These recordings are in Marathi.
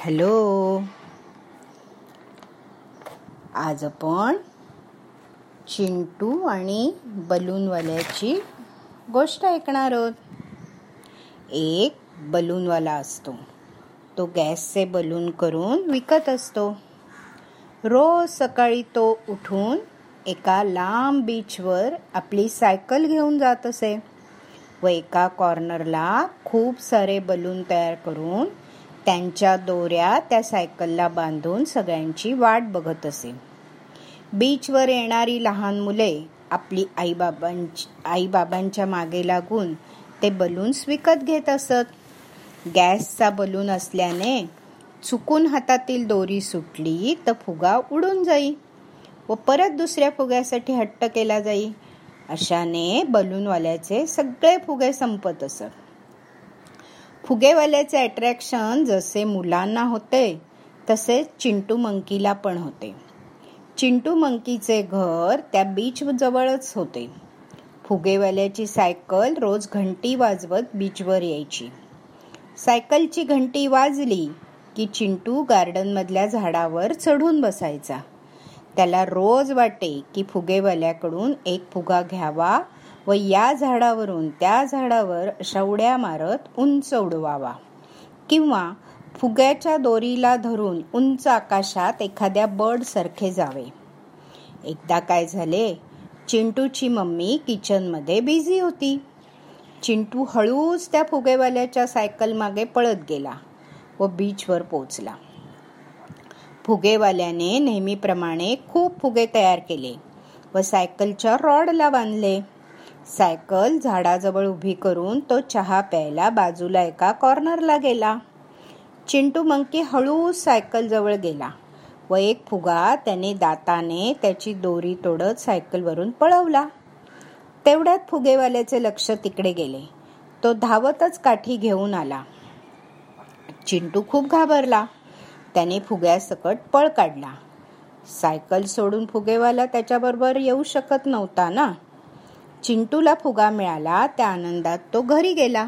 हॅलो. आज आपण चिंटू आणि बलूनवाल्याची गोष्ट ऐकणार आहोत. एक बलूनवाला असतो. तो गॅसचे बलून करून विकत असतो. रोज सकाळी तो उठून एका लांब बीचवर आपली सायकल घेऊन जात असे व एका कॉर्नरला खूप सारे बलून तयार करून त्यांच्या दोऱ्या त्या सायकलला बांधून सगळ्यांची वाट बघत असे. बीचवर येणारी लहान मुले आपली आईबाबांच्या मागे लागून ते बलून्स विकत घेत असत. गॅसचा बलून असल्याने चुकून हातातील दोरी सुटली तर फुगा उडून जाई व परत दुसऱ्या फुग्यासाठी हट्ट केला जाई. अशाने बलूनवाल्याचे सगळे फुगे संपत असत. फुगेवाल्याचे अट्रॅक्शन जसे मुलांना होते तसेच चिंटू मंकीला पण होते. चिंटू मंकीचे घर त्या बीच जवळच होते. फुगेवाल्याची सायकल रोज घंटी वाजवत बीचवर यायची. सायकलची घंटी वाजली की चिंटू गार्डन मधल्या झाडावर चढून बसायचा. त्याला रोज वाटे की फुगेवाल्याकडून एक फुगा घ्यावा व या झाडावरून त्या झाडावर अशा उड्या मारत उंच उडवावा किंवा फुग्याच्या दोरीला धरून उंच आकाशात एखाद्या बर्ड सारखे जावे. एकदा काय झाले, चिंटूची मम्मी किचन मध्ये बिझी होती. चिंटू हळूच त्या फुगेवाल्याच्या सायकल मागे पळत गेला व बीचवर पोहोचला. फुगेवाल्याने नेहमीप्रमाणे खूप फुगे तयार केले व सायकलच्या रॉडला बांधले. सायकल झाडाजवळ उभी करून तो चहा प्यायला बाजूला एका कॉर्नरला गेला. चिंटू मंकी हळूच सायकल जवळ गेला व एक फुगा त्याने दाताने त्याची दोरी तोडत सायकलवरून पळवला. तेवढ्यात फुगेवाल्याचे लक्ष तिकडे गेले. तो धावतच काठी घेऊन आला. चिंटू खूप घाबरला. त्याने फुग्यासकट पळ काढला. सायकल सोडून फुगेवाला त्याच्याबरोबर येऊ शकत नव्हता ना. चिंटूला फुगा मिळाला त्या आनंदात तो घरी गेला.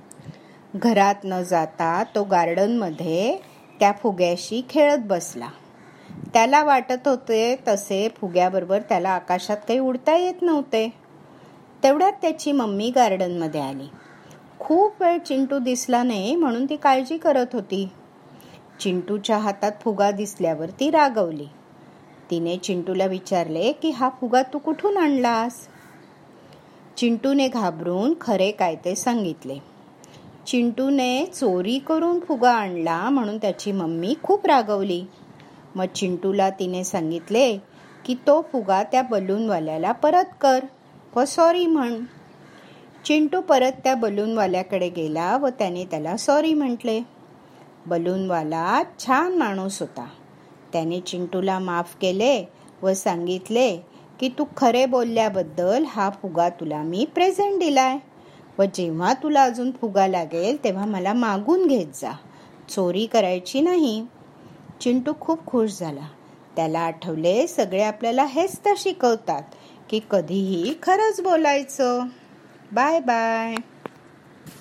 घरात न जाता तो गार्डन मध्ये त्या फुग्याशी खेळत बसला. त्याला वाटत होते तसे फुग्याबरोबर त्याला आकाशात काही उडता येत नव्हते. तेवढ्यात त्याची मम्मी गार्डन मध्ये आली. खूप वेळ चिंटू दिसला नाही म्हणून ती काळजी करत होती. चिंटूच्या हातात फुगा दिसल्यावर ती रागवली. तिने चिंटूला विचारले की हा फुगा तू कुठून आणलास? चिंटूने घाबरून खरे काय ते सांगितले. चिंटूने चोरी करून फुगा आणला म्हणून त्याची मम्मी खूप रागवली. मग चिंटूला तिने सांगितले की तो फुगा त्या बलूनवाल्याला परत कर व सॉरी म्हण. चिंटू परत त्या बलूनवाल्याकडे गेला व त्याने त्याला सॉरी म्हटले. बलूनवाला छान माणूस होता. त्याने चिंटूला माफ केले व सांगितले की तू खरे बोलल्याबद्दल हा फुगा तुला मी प्रेझेंट दिलाय व जेव्हा तुला अजून फुगा लागेल तेव्हा मला मागून घेत जा, चोरी करायची नाही. चिंटू खूप खुश झाला. त्याला आठवले सगळे आपल्याला हेच तर शिकवतात की कधीही खरंच बोलायचं. Bye bye.